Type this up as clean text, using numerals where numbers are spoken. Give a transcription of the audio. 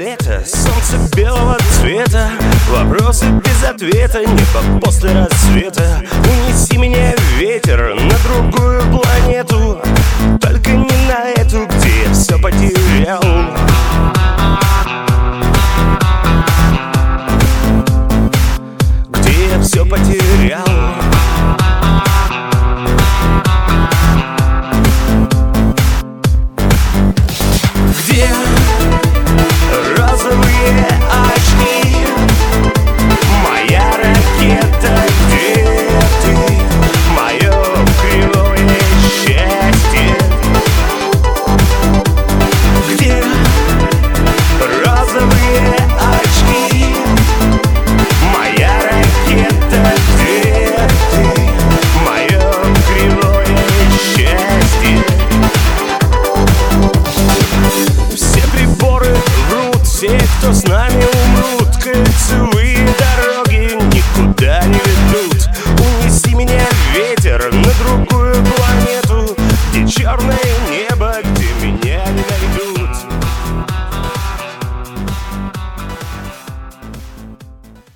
рассвета, солнце белого цвета, вопросы без ответа, небо после рассвета. Унеси меня, ветер, на другую планету, только не на эту, где я все потерял. Где я все потерял. Где